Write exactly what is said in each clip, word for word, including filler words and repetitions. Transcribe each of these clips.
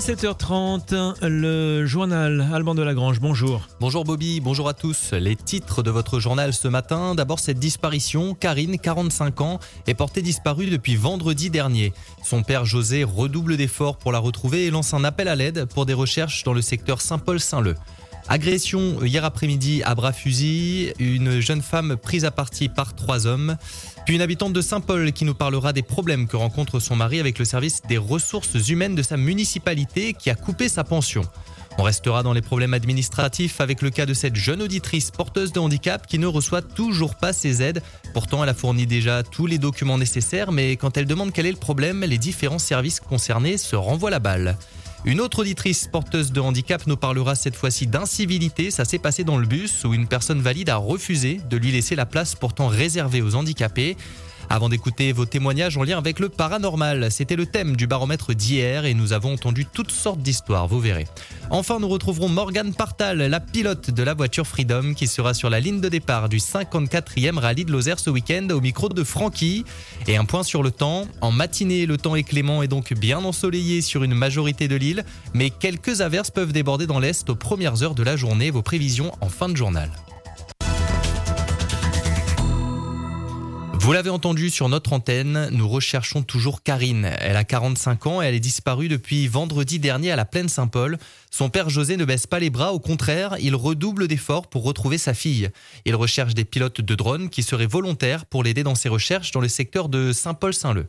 sept heures trente, le journal Alban de Lagrange, bonjour. Bonjour Bobby, bonjour à tous. Les titres de votre journal ce matin. D'abord cette disparition. Karine, quarante-cinq ans, est portée disparue depuis vendredi dernier. Son père José redouble d'efforts pour la retrouver et lance un appel à l'aide pour des recherches dans le secteur Saint-Paul-Saint-Leu. Agression hier après-midi à bras fusil, une jeune femme prise à partie par trois hommes. Puis une habitante de Saint-Paul qui nous parlera des problèmes que rencontre son mari avec le service des ressources humaines de sa municipalité qui a coupé sa pension. On restera dans les problèmes administratifs avec le cas de cette jeune auditrice porteuse de handicap qui ne reçoit toujours pas ses aides. Pourtant, elle a fourni déjà tous les documents nécessaires, mais quand elle demande quel est le problème, les différents services concernés se renvoient la balle. Une autre auditrice porteuse de handicap nous parlera cette fois-ci d'incivilité. Ça s'est passé dans le bus où une personne valide a refusé de lui laisser la place pourtant réservée aux handicapés. Avant d'écouter vos témoignages en lien avec le paranormal, c'était le thème du baromètre d'hier et nous avons entendu toutes sortes d'histoires, vous verrez. Enfin, nous retrouverons Morgane Partal, la pilote de la voiture Freedom qui sera sur la ligne de départ du cinquante-quatrième rallye de Lozère ce week-end au micro de Francky. Et un point sur le temps. En matinée, le temps est clément et donc bien ensoleillé sur une majorité de l'île, mais quelques averses peuvent déborder dans l'est aux premières heures de la journée. Vos prévisions en fin de journal. Vous l'avez entendu sur notre antenne, nous recherchons toujours Karine. Elle a quarante-cinq ans et elle est disparue depuis vendredi dernier à la Plaine Saint-Paul. Son père José ne baisse pas les bras, au contraire, il redouble d'efforts pour retrouver sa fille. Il recherche des pilotes de drones qui seraient volontaires pour l'aider dans ses recherches dans le secteur de Saint-Paul-Saint-Leu.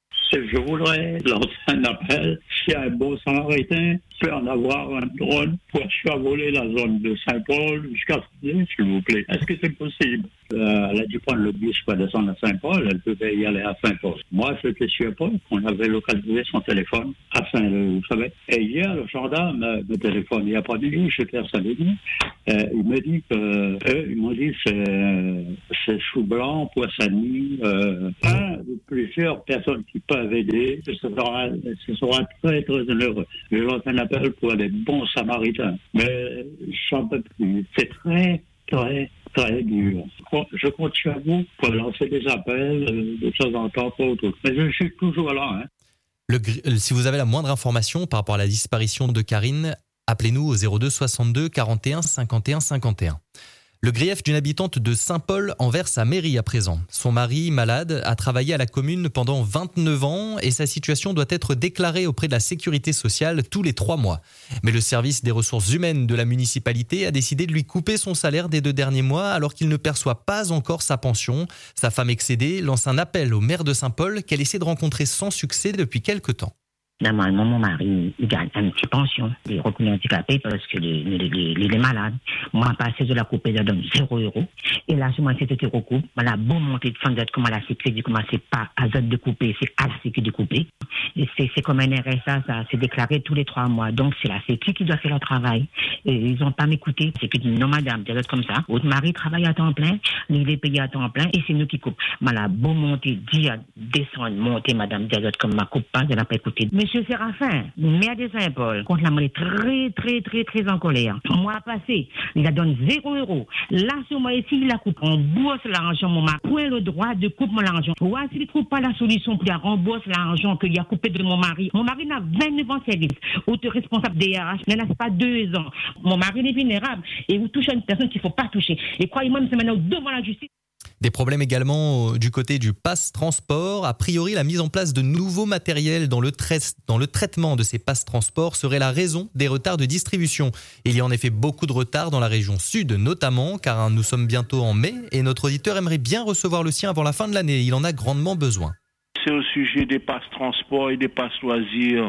Je voudrais lancer un appel. Si un beau Samaritain peut en avoir un drone pour survoler la zone de Saint-Paul jusqu'à Saint-Denis, s'il vous plaît. Est-ce que c'est possible? euh, Elle a dû prendre le bus pour descendre à Saint-Paul. Elle peut y aller à Saint-Paul. Moi, je n'étais sûr pas qu'on avait localisé son téléphone à Saint-Denis, vous savez. Et hier, le gendarme me téléphone. Il n'y a pas de nuit, j'étais à Saint-Denis. Euh, il me dit que, eux, ils m'ont dit que c'est, c'est Chou-Blanc, Poissany, euh, un ou plusieurs personnes qui peuvent aider. Ce sera, ce sera très, très heureux. Je lance un appel pour les bons Samaritains. Mais j'en peux plus. C'est très, très, très dur. Je compte sur vous pour lancer des appels euh, de temps en temps pour autres. Mais je suis toujours là. Hein. Le, si vous avez la moindre information par rapport à la disparition de Karine, appelez-nous au zéro deux soixante-deux quarante et un cinquante et un cinquante et un. Le grief d'une habitante de Saint-Paul envers sa mairie à présent. Son mari, malade, a travaillé à la commune pendant vingt-neuf ans et sa situation doit être déclarée auprès de la sécurité sociale tous les trois mois. Mais le service des ressources humaines de la municipalité a décidé de lui couper son salaire des deux derniers mois alors qu'il ne perçoit pas encore sa pension. Sa femme excédée lance un appel au maire de Saint-Paul qu'elle essaie de rencontrer sans succès depuis quelque temps. Normalement, mon mari, il gagne une petite pension. Il est reconnu handicapé parce qu'il est, il est, il est malade. Moi, passé de la coupe, il donne zéro euro. Et là, moi, c'était qui recoupe. On a beau monter de fond comment la sécurité, comment c'est pas à Z de couper, c'est à la sécurité de couper. Et c'est, c'est comme un R S A, ça, c'est déclaré tous les trois mois. Donc, c'est la sécurité qui doit faire le travail. Et ils n'ont pas m'écouté. C'est que non, madame, c'est comme ça. Votre mari travaille à temps plein, il est payé à temps plein, et c'est nous qui coupons. On a beau monter, dire, descendre, monter, madame, Dialogue, comme ma coupe pas, elle n'a pas écouté. Monsieur Séraphin, maire de Saint-Paul, contre la monnaie très, très, très, très en colère. Mois passé, il a donné zéro euro. Là, sur moi, ici, il a coupé. On bourse l'argent, mon mari. Point le droit de couper mon argent. Ouais, s'il ne trouve pas la solution pour rembourser l'argent qu'il a coupé de mon mari. Mon mari n'a vingt-neuf ans de service. Autre responsable D R H, il n'a pas deux ans. Mon mari est vulnérable et vous touchez une personne qu'il ne faut pas toucher. Et croyez-moi, c'est maintenant devant la justice. Des problèmes également du côté du pass transport. A priori, la mise en place de nouveaux matériels dans le, trai- dans le traitement de ces pass transport serait la raison des retards de distribution. Il y a en effet beaucoup de retards dans la région sud notamment, car nous sommes bientôt en mai et notre auditeur aimerait bien recevoir le sien avant la fin de l'année. Il en a grandement besoin. C'est au sujet des passes transport et des passes loisirs,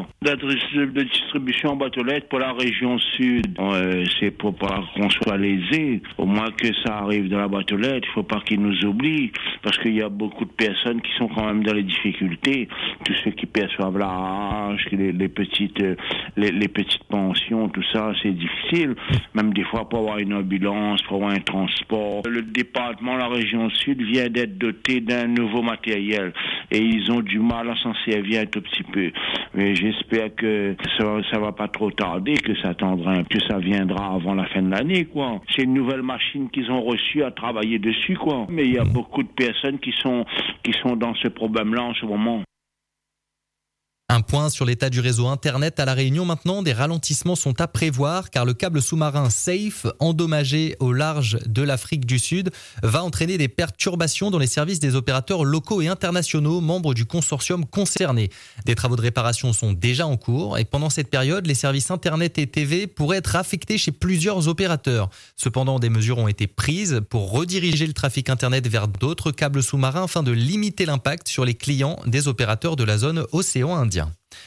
de distribution en boîte aux lettres pour la région sud. Euh, c'est pour pas qu'on soit lésé. Au moins que ça arrive dans la boîte aux lettres, il faut pas qu'ils nous oublient, parce qu'il y a beaucoup de personnes qui sont quand même dans les difficultés. Tous ceux qui perçoivent la hache, les, les petites, les, les petites pensions, tout ça, c'est difficile. Même des fois pour avoir une ambulance, pour avoir un transport. Le département, la région sud vient d'être doté d'un nouveau matériel et ils Ils ont du mal à s'en servir un tout petit peu. Mais j'espère que ça, ça va pas trop tarder, que ça attendra, que ça viendra avant la fin de l'année, quoi. C'est une nouvelle machine qu'ils ont reçue à travailler dessus, quoi. Mais il y a beaucoup de personnes qui sont, qui sont dans ce problème-là en ce moment. Un point sur l'état du réseau Internet à La Réunion maintenant. Des ralentissements sont à prévoir car le câble sous-marin SAFE, endommagé au large de l'Afrique du Sud, va entraîner des perturbations dans les services des opérateurs locaux et internationaux membres du consortium concerné. Des travaux de réparation sont déjà en cours et pendant cette période, les services Internet et T V pourraient être affectés chez plusieurs opérateurs. Cependant, des mesures ont été prises pour rediriger le trafic Internet vers d'autres câbles sous-marins afin de limiter l'impact sur les clients des opérateurs de la zone océan Indien.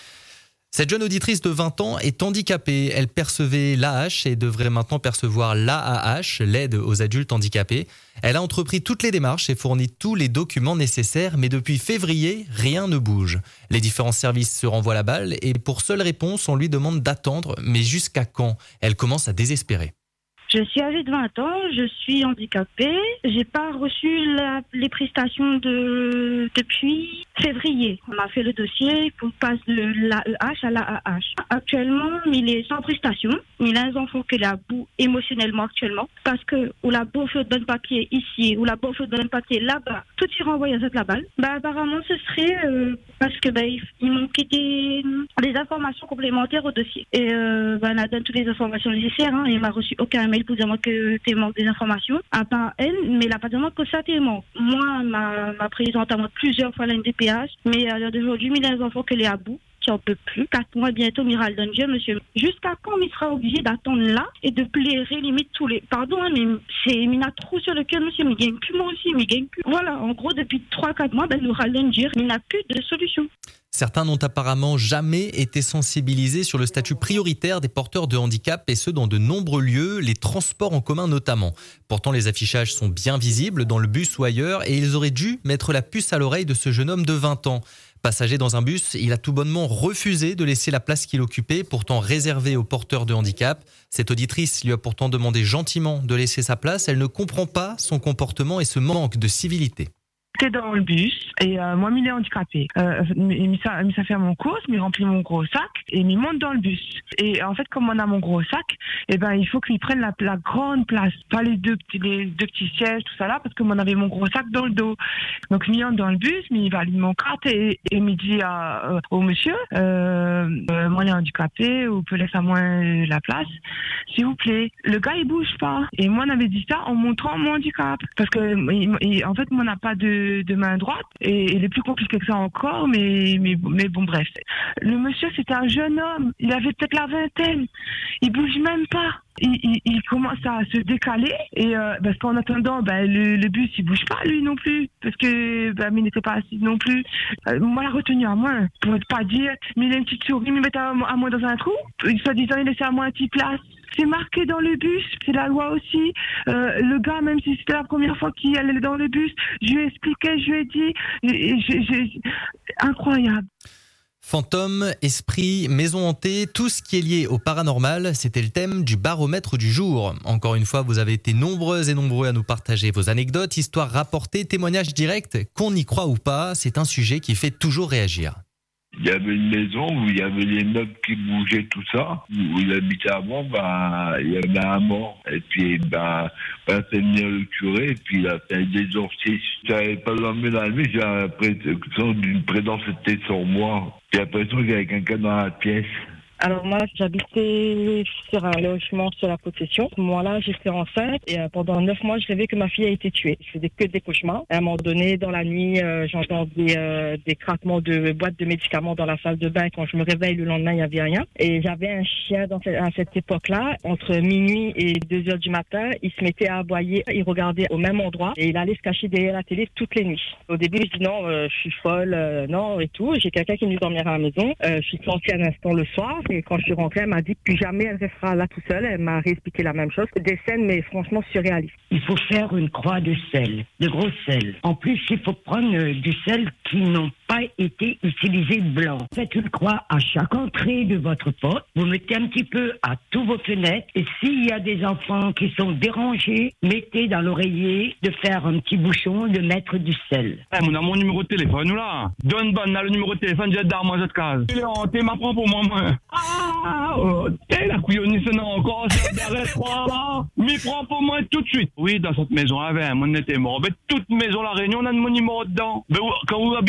Cette jeune auditrice de vingt ans est handicapée. Elle percevait l'A H et devrait maintenant percevoir l'A A H, l'aide aux adultes handicapés. Elle a entrepris toutes les démarches et fourni tous les documents nécessaires, mais depuis février, rien ne bouge. Les différents services se renvoient la balle et pour seule réponse, on lui demande d'attendre. Mais jusqu'à quand ? Elle commence à désespérer. Je suis âgée de vingt ans, je suis handicapée. J'ai pas reçu la, les prestations de, depuis février. On a fait le dossier pour passer de l'A E H à l'A A H. Actuellement, il est sans prestation. Il a un enfant qui est à bout émotionnellement actuellement. Parce que, ou la bouffe donne papier ici, ou la bouffe donne papier là-bas, tout y renvoie à cette la balle. Bah, apparemment, ce serait euh, parce que bah, il, il manquait des, des informations complémentaires au dossier. Et euh, bah, on a donné toutes les informations nécessaires. Hein, et il m'a reçu aucun mail pour dire que tu manques des informations, à part elle, mais elle n'a pas demandé que ça te manque. Moi, ma, ma présidente a demandé plusieurs fois la N D P H, mais à l'heure d'aujourd'hui, il y a des enfants qu'elle est à bout, qui n'en peut plus. Quatre mois bientôt, Miral donne Dieu, monsieur. Jusqu'à quand il sera obligé d'attendre là et de blairer limite tous les. Pardon, hein, mais c'est il a trop sur le cœur, monsieur, mais il gagne plus moi aussi, mais il gagne plus. Voilà, en gros, depuis trois quatre mois, ben, Miral donne Dieu, mais il n'a plus de solution. Certains n'ont apparemment jamais été sensibilisés sur le statut prioritaire des porteurs de handicap et ce dans de nombreux lieux, les transports en commun notamment. Pourtant, les affichages sont bien visibles dans le bus ou ailleurs et ils auraient dû mettre la puce à l'oreille de ce jeune homme de vingt ans. Passager dans un bus, il a tout bonnement refusé de laisser la place qu'il occupait, pourtant réservée aux porteurs de handicap. Cette auditrice lui a pourtant demandé gentiment de laisser sa place. Elle ne comprend pas son comportement et ce manque de civilité. J'étais dans le bus et euh, moi, il est handicapé. Euh, il ça, il ça fait mon course, il remplit mon gros sac et il monte dans le bus. Et en fait, comme on a mon gros sac, eh ben, il faut qu'il prenne la, la grande place, pas les deux petits, les deux petits sièges, tout ça là, parce que moi, on avait mon gros sac dans le dos. Donc, il entre dans le bus, mais il valide mon carte et, et il dit à, euh, au monsieur, euh, euh, moi, il est handicapé, vous pouvez laisser à moi la place, s'il vous plaît. Le gars, il bouge pas. Et moi, on avait dit ça en montrant mon handicap. Parce que, il, il, en fait, moi, on n'a pas de de main droite et il est plus compliqué que ça encore, mais, mais, mais bon bref. Le monsieur c'était un jeune homme, il avait peut-être la vingtaine, il bouge même pas. Il, il, il commence à se décaler et euh, parce qu'en attendant ben, le, le bus il bouge pas lui non plus parce que ben, il n'était pas assis non plus. Euh, moi la retenue à moi pour ne pas dire mais il a une petite souris, il me met à, à moi dans un trou, soi-disant il laissait à moi une petite place. C'est marqué dans le bus, c'est la loi aussi. Euh, le gars, même si c'était la première fois qu'il allait dans le bus, je lui ai expliqué, je lui ai dit, j'ai, j'ai... incroyable. Fantômes, esprits, maisons hantées, tout ce qui est lié au paranormal, c'était le thème du baromètre du jour. Encore une fois, vous avez été nombreuses et nombreux à nous partager vos anecdotes, histoires rapportées, témoignages directs, qu'on y croit ou pas, c'est un sujet qui fait toujours réagir. Il y avait une maison où il y avait les meubles qui bougeaient, tout ça. Où il habitait avant, bah, il y avait un mort. Et puis, bah, bah fait venir le curé, et puis il a fait des exorcisme. Je n'avais pas dormi dans la nuit, j'ai l'impression d'une présence était sur moi. J'ai l'impression qu'il y avait quelqu'un dans la pièce. Alors moi, j'habitais sur un logement sur la possession. À ce moment-là, j'étais enceinte et euh, pendant neuf mois, je rêvais que ma fille a été tuée. Je faisais que des cauchemars. À un moment donné, dans la nuit, euh, j'entendais euh, des craquements de boîtes de médicaments dans la salle de bain. Quand je me réveille le lendemain, il n'y avait rien. Et j'avais un chien dans cette, à cette époque-là. Entre minuit et deux heures du matin, il se mettait à aboyer. Il regardait au même endroit et il allait se cacher derrière la télé toutes les nuits. Au début, je dis non, euh, je suis folle, euh, non et tout. J'ai quelqu'un qui est venu dormir à la maison. Euh, je suis sortie un instant le soir. Et quand je suis rentrée, elle m'a dit que plus jamais elle restera là tout seule. Elle m'a réexpliqué la même chose. Des scènes, mais franchement surréalistes. Il faut faire une croix de sel, de gros sel. En plus, il faut prendre euh, du sel qui n'ont pas été utilisés blanc. Faites une croix à chaque entrée de votre porte. Vous mettez un petit peu à tous vos fenêtres. Et s'il y a des enfants qui sont dérangés, mettez dans l'oreiller de faire un petit bouchon, de mettre du sel. Hey, on a mon numéro de téléphone là. Donne bonne, là le numéro de téléphone, j'ai d'armes à cette case. Il est hanté, m'apprend pour moi, moi. Ah, oh, t'es la couillonnisse, non, encore, c'est derrière trois là. M'y prend pour moi tout de suite. Oui, dans cette maison, avec un mon était mort. Mais toute maison, la Réunion, on a mon numéro dedans. Mais quand vous habitez chez où?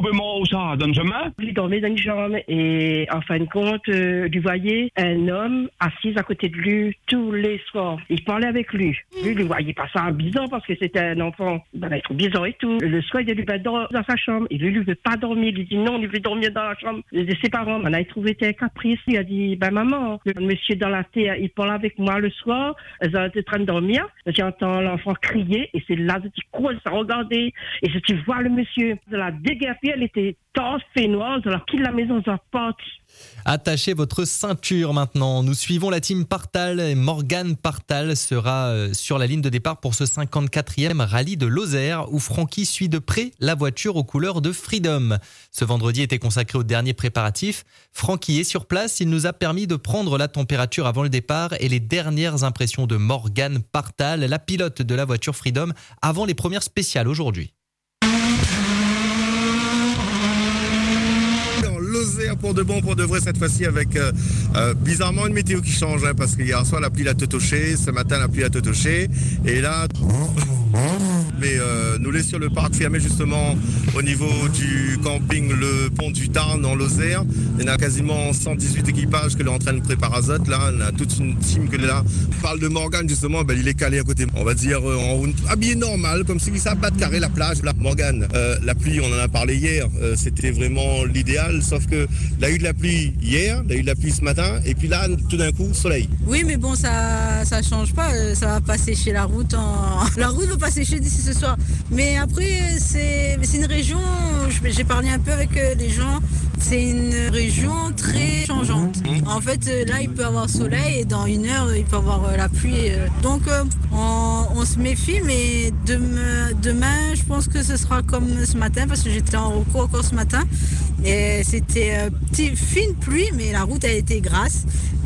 moi ça, dans le chemin. Il dormait dans une chambre et en fin de compte, euh, lui voyait un homme assis à côté de lui tous les soirs. Il parlait avec lui. Lui, il ne voyait pas ça bizarre parce que c'était un enfant. Ben, il trouve bizarre et tout. Le soir, il lui dit dans, dans sa chambre. Et lui, il ne veut pas dormir. Il dit non, il veut dormir dans la chambre de ses parents. Ben, là, il trouvait un caprice. Il a dit, ben maman, le monsieur dans la terre, il parle avec moi le soir. Ils étaient en train de dormir. J'entends l'enfant crier et c'est là que tu cours, ça regardait. Et si tu vois le monsieur de la déguerpie, elle était torse, fait noire, de la quille de la maison, de la porte. Attachez votre ceinture maintenant. Nous suivons la team Partal et Morgane Partal sera sur la ligne de départ pour ce cinquante-quatrième rallye de Lozère où Francky suit de près la voiture aux couleurs de Freedom. Ce vendredi était consacré au dernier préparatif. Francky est sur place. Il nous a permis de prendre la température avant le départ et les dernières impressions de Morgane Partal, la pilote de la voiture Freedom, avant les premières spéciales aujourd'hui. Pour de bon, pour de vrai cette fois-ci avec euh, euh, bizarrement une météo qui change hein, parce qu'hier soir la pluie a teutoché, ce matin la pluie a teutoché et là mais euh, nous laissons sur le parc fermé justement au niveau du camping le pont du Tarn en Lozère. Il y en a quasiment cent dix-huit équipages que l'on est en train de préparer à Zot là, on a toute une team que là. On parle de Morgane justement, ben, il est calé à côté, on va dire euh, en habillé normal comme si ça bat de carré la plage là. Morgane, euh, la pluie on en a parlé hier, euh, c'était vraiment l'idéal sauf que il a eu de la pluie hier, il a eu de la pluie ce matin, et puis là, tout d'un coup, soleil. Oui, mais bon, ça ça change pas, ça va pas sécher la route. En... La route va pas sécher d'ici ce soir. Mais après, c'est, c'est une région, j'ai parlé un peu avec les gens, c'est une région très changeante. Mmh. En fait, là, il peut y avoir soleil, et dans une heure, il peut y avoir la pluie. Donc, on, on se méfie, mais demain, demain, je pense que ce sera comme ce matin, parce que j'étais en recours encore ce matin, et c'était euh, petite, fine pluie, mais la route, elle était grasse,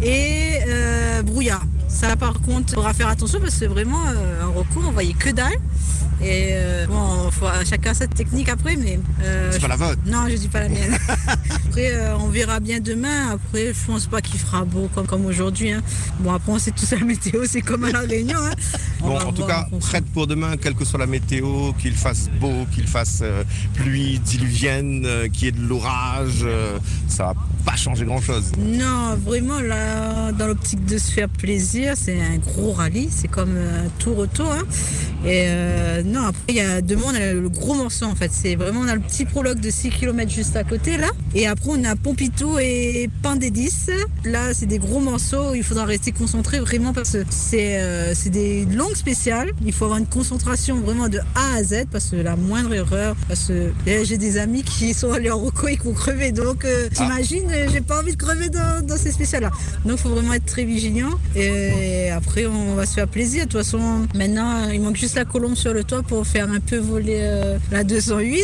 et euh, brouillard. Ça, par contre, il faudra faire attention, parce que vraiment, euh, en recours, on voyait que dalle. Et euh, bon, faut, chacun sa technique après, mais... Euh, c'est pas la vôtre? Non, je dis pas la mienne. Après, euh, on verra bien demain. Après, je pense pas qu'il fera beau comme, comme aujourd'hui. Hein. Bon, après, on sait tout ça, la météo, c'est comme à La Réunion. Hein. Bon, en tout cas, prête pour demain, quelle que soit la météo, qu'il fasse beau, qu'il fasse euh, pluie diluvienne, euh, qu'il y ait de l'orage, euh, ça va pas changer grand-chose. Non, vraiment, là, dans l'optique de se faire plaisir, c'est un gros rallye. C'est comme un tour-retour. Hein. Et euh, non, après, il y a demain, on a le gros morceau, en fait. C'est vraiment, on a le petit prologue de six kilomètres juste à côté, là. Et après, on a Pompidou et Pain-des-Dix. Là, c'est des gros morceaux. Il faudra rester concentré vraiment parce que c'est, euh, c'est des longues spéciales. Il faut avoir une concentration vraiment de A à Z parce que la moindre erreur, parce que j'ai des amis qui sont allés en reco et qui ont crevé. Donc, euh, ah. T'imagines, j'ai pas envie de crever dans, dans ces spéciales-là. Donc, il faut vraiment être très vigilant. Et après, on va se faire plaisir. De toute façon, maintenant, il manque juste la colombe sur le toit pour faire un peu voler euh, la deux cent huit.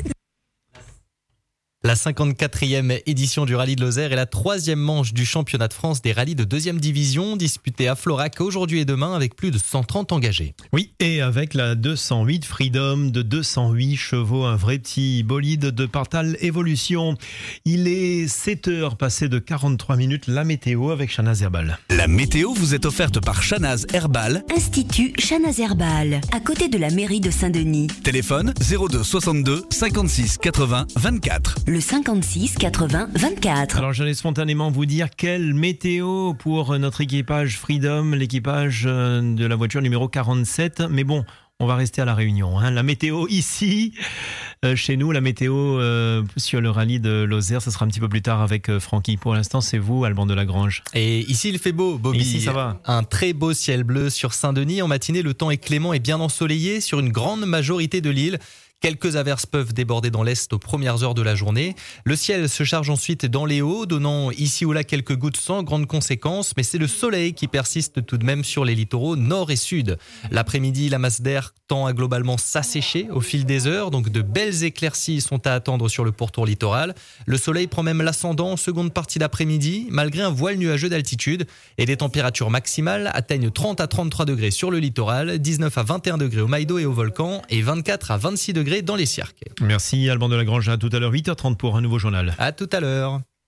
La cinquante-quatrième édition du rallye de Lozère est la troisième manche du championnat de France des rallyes de deuxième division, disputée à Florac aujourd'hui et demain avec plus de cent trente engagés. Oui, et avec la deux cent huit Freedom de deux cent huit chevaux, un vrai petit bolide de Partal Evolution. Il est sept heures passées de quarante-trois minutes, la météo avec Shanaz Herbal. La météo vous est offerte par Shanaz Herbal, Institut Shanaz Herbal, à côté de la mairie de Saint-Denis. Téléphone zéro deux soixante-deux cinquante-six quatre-vingts vingt-quatre. Le cinquante-six quatre-vingts vingt-quatre. Alors j'allais spontanément vous dire quelle météo pour notre équipage Freedom, l'équipage de la voiture numéro quarante-sept. Mais bon, on va rester à La Réunion. Hein. La météo ici, euh, chez nous, la météo euh, sur le rallye de Lozère, ce sera un petit peu plus tard avec euh, Francky. Pour l'instant, c'est vous, Alban de la Grange. Et ici, il fait beau, Bobby. Ici, ça va. Un très beau ciel bleu sur Saint-Denis. En matinée, le temps est clément et bien ensoleillé sur une grande majorité de l'île. Quelques averses peuvent déborder dans l'est aux premières heures de la journée. Le ciel se charge ensuite dans les hauts, donnant ici ou là quelques gouttes sans grande conséquence, mais c'est le soleil qui persiste tout de même sur les littoraux nord et sud. L'après-midi, la masse d'air tend à globalement s'assécher au fil des heures, donc de belles éclaircies sont à attendre sur le pourtour littoral. Le soleil prend même l'ascendant en seconde partie d'après-midi, malgré un voile nuageux d'altitude, et des températures maximales atteignent trente à trente-trois degrés sur le littoral, dix-neuf à vingt et un degrés au Maïdo et au Volcan, et vingt-quatre à vingt-six degrés dans les cirques. Merci Alban de la Grange, à tout à l'heure, huit heures trente pour un nouveau journal. À tout à l'heure.